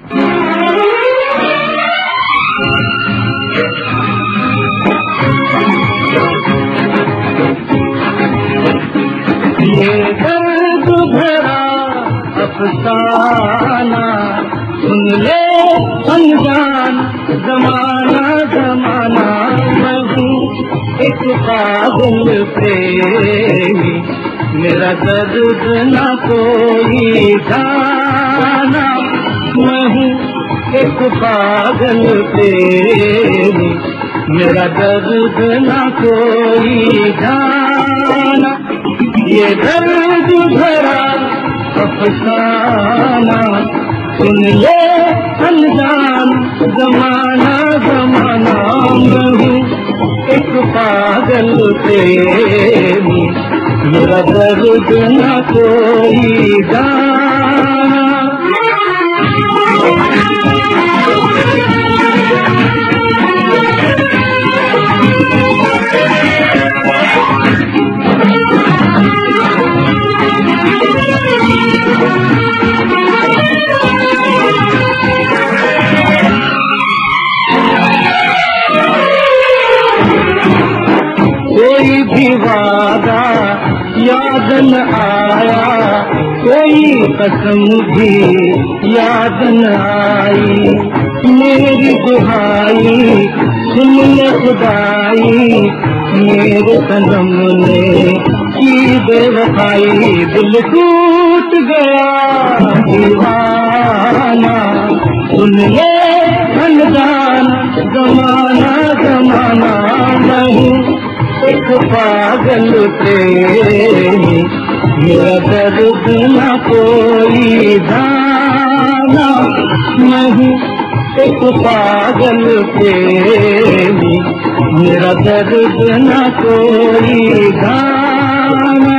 ये दर्द भरा अफसाना सुन ले अनजान जमाना जमाना, मैं हूँ एक पागल प्रेमी, मेरा दर्द न कोई जाना। मैं हूँ एक पागल प्रेमी, मेरा दर्द न कोई जाना। ये दर्द भरा अफसाना सुन ले अनजान जमाना जमाना, मैं हूँ एक पागल प्रेमी, मेरा दर्द न कोई जाना। कोई भी वादा याद न आया, कोई कसम भी याद न आई, मेरी दुहाई सुन ले खुदाई, मेरे सनम ने की बेवफाई, दिल टूट गया दीवाना, सुन ले अनजान जमाना जमाना, मैं एक पागल प्रेमी, मेरा दर्द न कोई जाना। मैं हूँ एक पागल प्रेमी, मेरा दर्द न कोई जाना।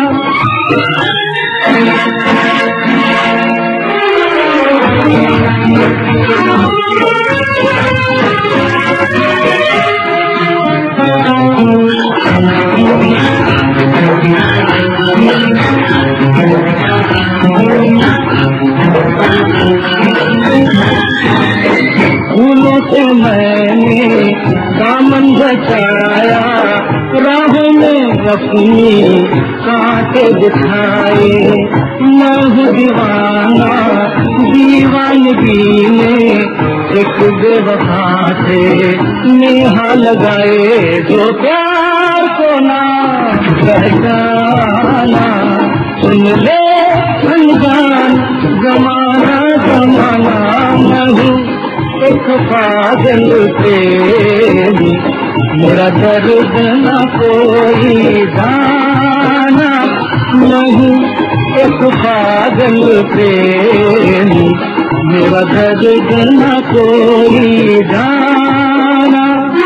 फूलों से मैंने दामन बचाया, राहों में अपनी कांटे बिछाए, मैं हूँ दीवाना दीवानगी में, एक बेवफा से नेहा लगाए, जो प्यार को ना पहचाना, सुन ले अनजान जमाना जमाना, मैं हूँ एक पागल प्रेमी, मेरा दर्द न कोई जाना। मैं हूँ एक पागल प्रेमी, मेरा दर्द न कोई जाना।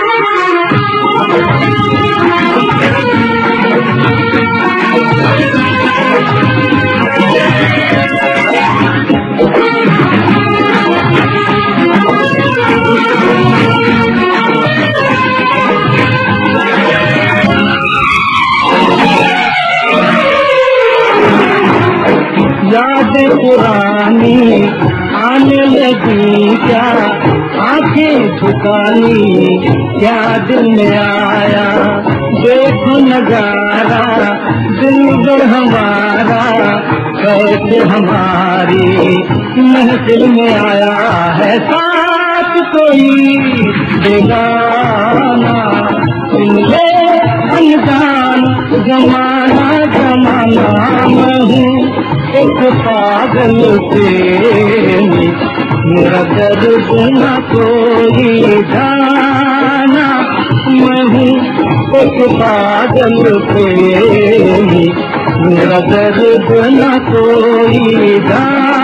यादें पुरानी आने लगी क्या, आंखें झुकानी क्या दिल में आया, देखो नजारा दिल हमारा, कैसे हमारी महफिल में आया है साथ कोई बेगाना, सुन ले अनजान जमाना जमाना, मैं हूँ एक पागल प्रेमी, मेरा दर्द न कोई जाना। मैं हूँ एक पागल प्रेमी, मेरा दर्द न कोई जाना।